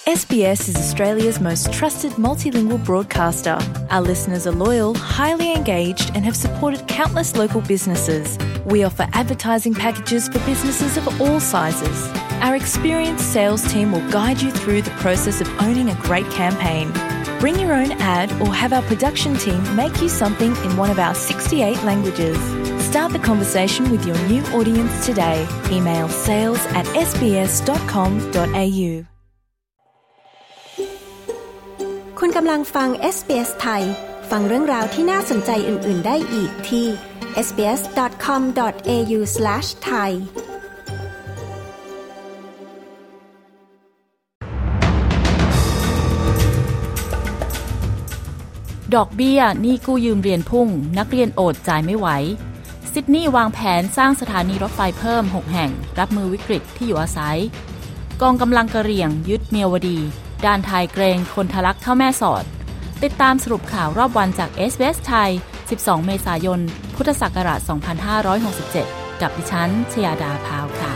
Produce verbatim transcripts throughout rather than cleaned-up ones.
S B S is Australia's most trusted multilingual broadcaster. Our listeners are loyal, highly engaged, and have supported countless local businesses. We offer advertising packages for businesses of all sizes. Our experienced sales team will guide you through the process of owning a great campaign. Bring your own ad or have our production team make you something in one of our sixty-eight languages. Start the conversation with your new audience today. Email sales at s b s dot com dot a u คุณกำลังฟัง เอส บี เอส ไทยฟังเรื่องราวที่น่าสนใจอื่นๆได้อีกที่ เอส บี เอส ดอท คอม ดอท เอ ยู สแลช ไทยดอกเบี้ยหนี้กู้ยืมเรียนพุ่งนักเรียนโอดจ่ายไม่ไหวซิดนีย์วางแผนสร้างสถานีรถไฟเพิ่มหกแห่งรับมือวิกฤตที่อยู่อาศัยกองกำลังกะเหรี่ยงยึดเมียวดีด้านไทยเกรงคนทะลักเข้าแม่สอดติดตามสรุปข่าวรอบวันจาก เอส บี เอส ไทยสิบสองเมษายนพุทธศักราชสองพันห้าร้อยหกสิบเจ็ดกับดิฉันชยาดาพาวค่ะ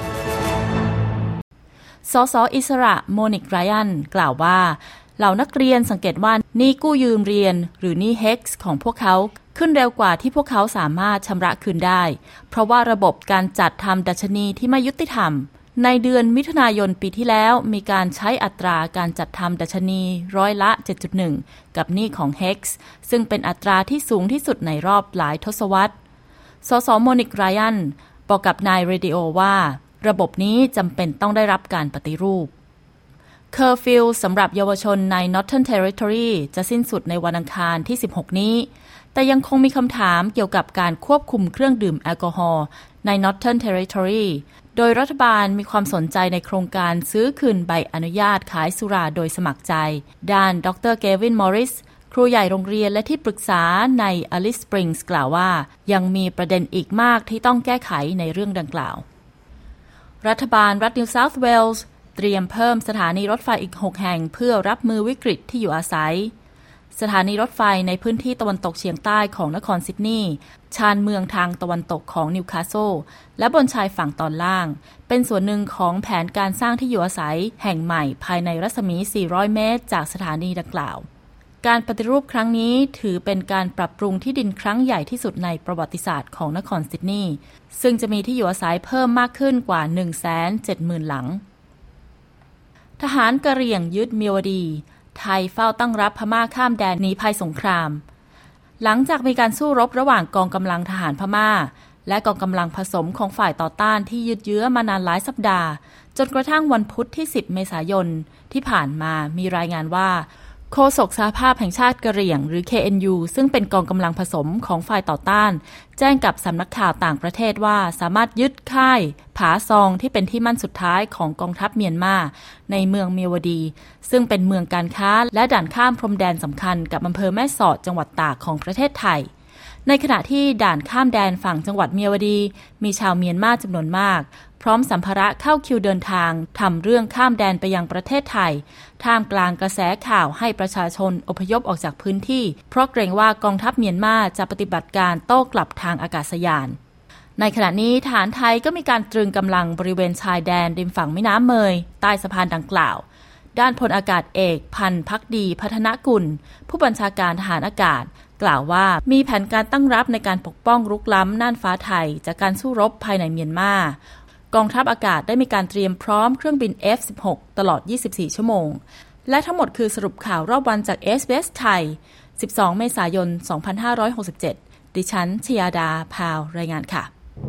สสอิสระโมนิกไรอันกล่าวว่าเหล่านักเรียนสังเกตว่าหนี้กู้ยืมเรียนหรือหนี้ เฮกซ์ ของพวกเขาขึ้นเร็วกว่าที่พวกเขาสามารถชำระคืนได้เพราะว่าระบบการจัดทำดัชนีที่ไม่ยุติธรรมในเดือนมิถุนายนปีที่แล้วมีการใช้อัตราการจัดทำดัชนีร้อยละ เจ็ดจุดหนึ่ง กับหนี้ของ เฮกซ์ ซึ่งเป็นอัตราที่สูงที่สุดในรอบหลายทศวรรษสสโมนิกไรอันบอกกับนายเรดิโอว่าระบบนี้จำเป็นต้องได้รับการปฏิรูปเคอร์ฟิวสำหรับเยาวชนใน Northern Territory จะสิ้นสุดในวันอังคารที่สิบหกนี้แต่ยังคงมีคำถามเกี่ยวกับการควบคุมเครื่องดื่มแอลกอฮอล์ใน Northern Territory โดยรัฐบาลมีความสนใจในโครงการซื้อคืนใบอนุญาตขายสุราโดยสมัครใจด้านดรเกวินมอริสครูใหญ่โรงเรียนและที่ปรึกษาใน Alice Springs กล่าวว่ายังมีประเด็นอีกมากที่ต้องแก้ไขในเรื่องดังกล่าวรัฐบาลรัฐ New South Walesเตรียมเพิ่มสถานีรถไฟอีกหกแห่งเพื่อรับมือวิกฤตที่อยู่อาศัยสถานีรถไฟในพื้นที่ตะวันตกเฉียงใต้ของนครซิดนีย์ชานเมืองทางตะวันตกของนิวคาสเซิลและบนชายฝั่งตอนล่างเป็นส่วนหนึ่งของแผนการสร้างที่อยู่อาศัยแห่งใหม่ภายในรัศมีสี่ร้อยเมตรจากสถานีดังกล่าวการปฏิรูปครั้งนี้ถือเป็นการปรับปรุงที่ดินครั้งใหญ่ที่สุดในประวัติศาสตร์ของนครซิดนีย์ซึ่งจะมีที่อยู่อาศัยเพิ่มมากขึ้นกว่า หนึ่งแสนเจ็ดหมื่น หลังทหารกะเหรี่ยงยึดเมียวดีไทยเฝ้าตั้งรับพม่าข้ามแดนหนีภัยสงครามหลังจากมีการสู้รบระหว่างกองกำลังทหารพม่าและกองกำลังผสมของฝ่ายต่อต้านที่ยืดเยื้อมานานหลายสัปดาห์จนกระทั่งวันพุธที่สิบเมษายนที่ผ่านมามีรายงานว่าโฆษกสหภาพแห่งชาติกะเหรี่ยงหรือ เค เอ็น ยู ซึ่งเป็นกองกำลังผสมของฝ่ายต่อต้านแจ้งกับสำนักข่าวต่างประเทศว่าสามารถยึดค่ายผาซองที่เป็นที่มั่นสุดท้ายของกองทัพเมียนมาในเมืองเมียวดีซึ่งเป็นเมืองการค้าและด่านข้ามพรมแดนสำคัญกับอำเภอแม่สอดจังหวัดตากของประเทศไทยในขณะที่ด่านข้ามแดนฝั่งจังหวัดเมียวดีมีชาวเมียนมาจำนวนมากพร้อมสัมภาระเข้าคิวเดินทางทำเรื่องข้ามแดนไปยังประเทศไทยท่ามกลางกระแสข่าวให้ประชาชนอพยพออกจากพื้นที่เพราะเกรงว่ากองทัพเมียนมาจะปฏิบัติการโต้กลับทางอากาศยานในขณะนี้ทหารไทยก็มีการตรึงกำลังบริเวณชายแดนริมฝั่งแม่น้ำเมยใต้สะพานดังกล่าวด้านพลอากาศเอกพันธ์ภักดีพัฒนกุลผู้บัญชาการทหารอากาศกล่าวว่ามีแผนการตั้งรับในการปกป้องรุกล้ำน่านฟ้าไทยจากการสู้รบภายในเมียนมากองทัพอากาศได้มีการเตรียมพร้อมเครื่องบิน เอฟ สิบหก ตลอดยี่สิบสี่ชั่วโมงและทั้งหมดคือสรุปข่าวรอบวันจาก เอส บี เอส ไทยสิบสองเมษายนสองพันห้าร้อยหกสิบเจ็ดดิฉันชยาดาพาวรายงานค่ะ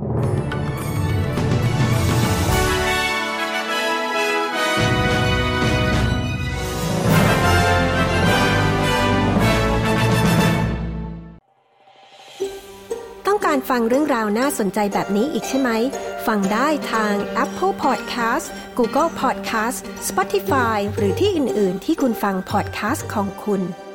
ต้องการฟังเรื่องราวน่าสนใจแบบนี้อีกใช่ไหมฟังได้ทาง Apple Podcast Google Podcast Spotify หรือที่อื่นๆที่คุณฟัง podcast ของคุณ